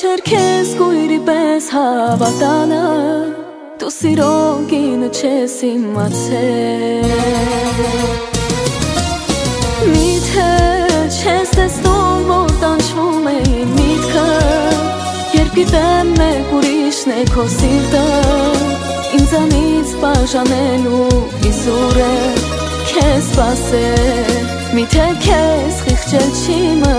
չէր քեզ գույրի պես հավատալը, դու սիրո գինը չես իմացել։ Միթե չես տեսնում, որ տանջվում է իմ միտքը, երբ գիտեմ մեկ ուրիշն է քո սիրտը, ինձանից բաժանելու իզուր է քեզ սպասել, միթե քեզ խիղճել չի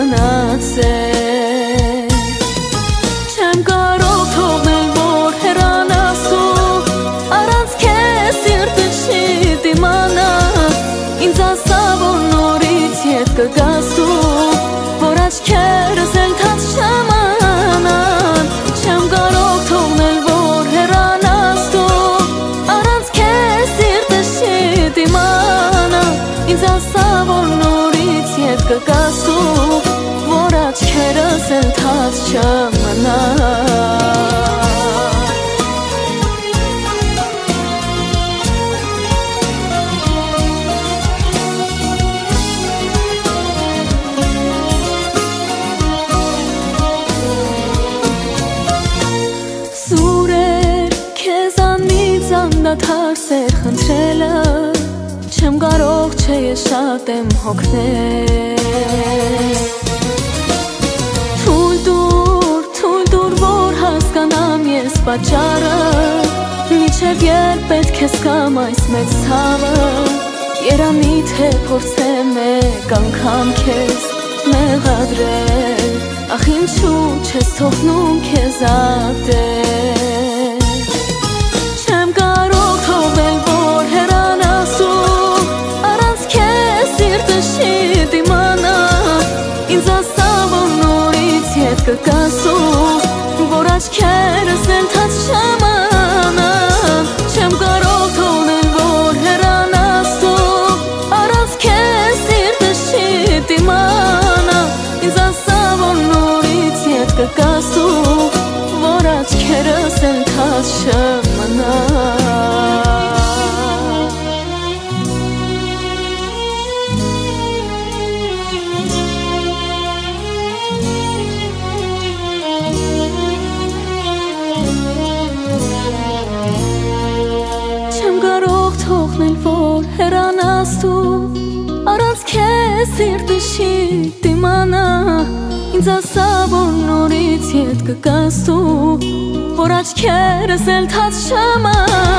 մնացել։ Չեմ կարող թողնել, որ հեռանաս դու, առանց քեզ սիրտը չի դիմանա, ինձ ասա, որ նորից ետ կգաս դու, որ աչքերս էլ թաց չամանան։ Չեմ կարող թողնել, որ հեռանաս դու, առանց քեզ սիրտը չի դիմանա, ինձ ասա, որ նորից ետ կգաս դու, որ աչքերս էլ թաց չամանան։ Անդադար սեր խնդրելը, չեմ կարող չէ ես շատ եմ հոգնել։ Թույլ դուր, որ հասկանամ ես պատճառը, միչև երբ պետք է զգամ այս մեծ ցավը, երանի թե փորձեմ մեկ անգամ քեզ մեղադրել, ախ ինչու չես թողնում քեզ ատել։ Կգաս դու, որ աչքերս էլ թաց չամանան։ Չեմ կարող թողնել, որ հեռանաս դու, առանց քեզ սիրտս չի դիմանա, ինձ ասա, որ նորից ետ կգաս դու, որ աչքերս էլ թաց չամանան։ Հեռանաս դու, առանց քեզ սիրտը չի դիմանա, ինձ ասա, որ նորից ետ կգաս դու, որ աչքերս էլ թաց չամանան։